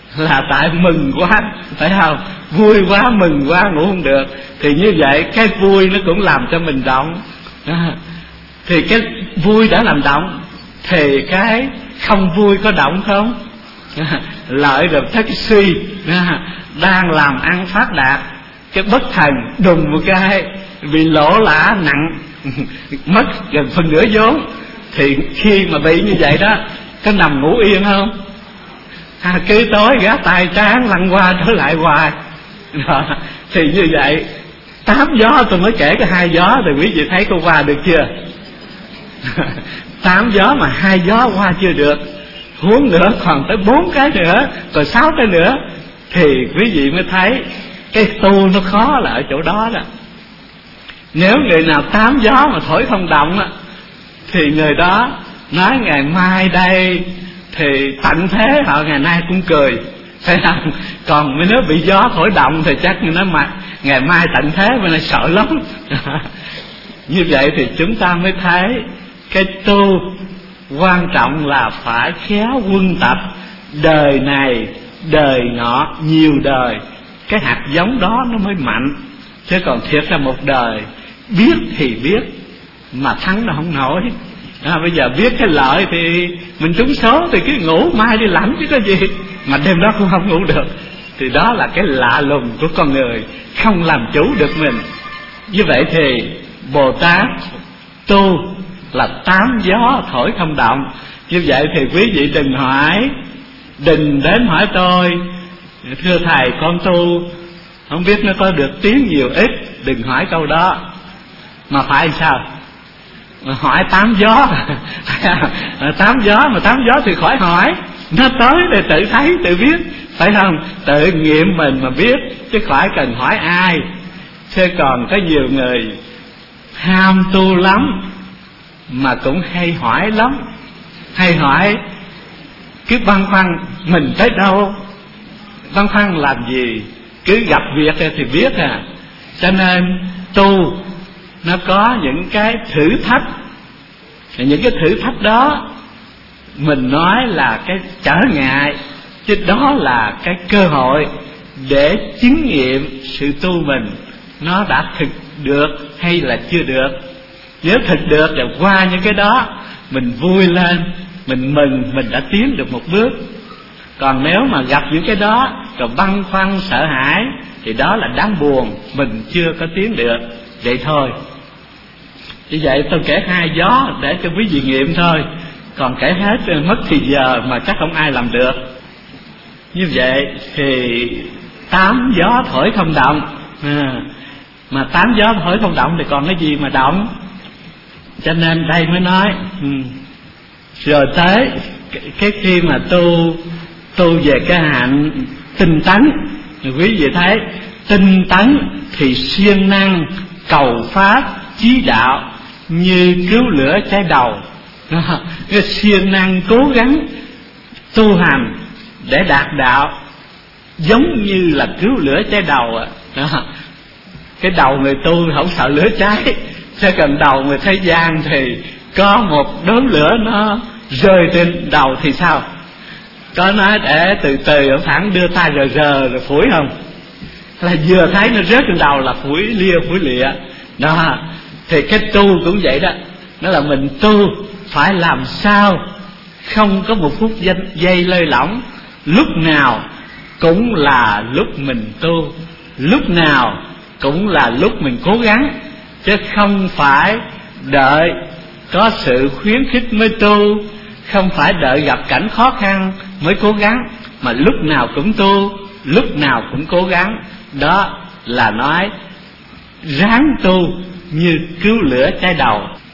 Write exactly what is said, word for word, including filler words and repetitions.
là tại mừng quá, phải không? Vui quá, mừng quá, ngủ không được. Thì như vậy cái vui nó cũng làm cho mình động. Thì cái vui đã làm động, thì cái không vui có động không? Lợi được thấy cái suy đang làm ăn phát đạt, cái bất thần đùng một cái bị lỗ lã nặng, mất gần phần nửa vốn. Thì khi mà bị như vậy đó, có nằm ngủ yên không? À, cứ tối gác tay trán lăn qua trở lại hoài. Đó. Thì như vậy tám gió tôi mới kể cái hai gió, thì quý vị thấy cô qua được chưa? Tám gió mà hai gió qua chưa được, huống nữa còn tới bốn cái nữa, rồi sáu cái nữa, thì quý vị mới thấy cái tu nó khó là ở chỗ đó đó. Nếu người nào tám gió mà thổi không động á, thì người đó nói ngày mai đây thì tận thế họ ngày nay cũng cười, phải không? Còn nếu bị gió thổi động thì chắc nó mà ngày mai tận thế mà nó sợ lắm. Như vậy thì chúng ta mới thấy cái tu quan trọng là phải khéo quân tập, đời này đời nọ nhiều đời, cái hạt giống đó nó mới mạnh. Chứ còn thiệt là một đời biết thì biết mà thắng nó không nổi. À, bây giờ biết cái lợi thì mình trúng số thì cứ ngủ, mai đi lãnh chứ có gì, mà đêm đó cũng không ngủ được. Thì đó là cái lạ lùng của con người, không làm chủ được mình. Như vậy thì Bồ Tát tu là tám gió thổi không động. Như vậy thì quý vị đừng hỏi, đừng đến hỏi tôi thưa thầy con tu không biết nó có được tiếng nhiều ít, đừng hỏi câu đó. Mà phải sao? Hỏi tám gió. Tám gió mà tám gió thì khỏi hỏi, nó tới để tự thấy tự biết, phải không? Tự nghiệm mình mà biết, chứ khỏi cần hỏi ai. Chứ còn có nhiều người ham tu lắm mà cũng hay hỏi lắm, hay hỏi cứ băn khoăn mình tới đâu, băn khoăn làm gì, cứ gặp việc thì biết à. Cho nên tu nó có những cái thử thách, những cái thử thách đó mình nói là cái trở ngại, chứ đó là cái cơ hội để chứng nghiệm sự tu mình nó đã thực được hay là chưa được. Nếu thực được thì qua những cái đó mình vui lên, mình mừng mình đã tiến được một bước. Còn nếu mà gặp những cái đó rồi băn khoăn sợ hãi thì đó là đáng buồn, mình chưa có tiến được. Vậy thôi. Như vậy tôi kể hai gió để cho quý vị nghiệm thôi, còn kể hết mất thì giờ mà chắc không ai làm được. Như vậy thì tám gió thổi không động, à, mà tám gió thổi không động thì còn cái gì mà động. Cho nên đây mới nói ừ. Rồi tới cái, cái khi mà tu tu về cái hạnh tinh tấn, thì quý vị thấy tinh tấn thì siêng năng cầu pháp chí đạo như cứu lửa cháy đầu. Cái siêng năng cố gắng tu hành để đạt đạo giống như là cứu lửa cháy đầu à. Cái đầu người tu không sợ lửa cháy, chứ cần đầu người thế gian thì có một đốm lửa nó rơi trên đầu thì sao? Có nói để từ từ ông thẳng đưa tay rờ rờ rồi phủi không? Là vừa thấy nó rớt trên đầu là phủi lia phủi lịa. Đó, thì cái tu cũng vậy đó. Nó là mình tu phải làm sao không có một phút giây lơi lỏng, lúc nào cũng là lúc mình tu, lúc nào cũng là lúc mình cố gắng, chứ không phải đợi có sự khuyến khích mới tu, không phải đợi gặp cảnh khó khăn mới cố gắng, mà lúc nào cũng tu, lúc nào cũng cố gắng. Đó là nói ráng tu như cứu lửa cháy đầu.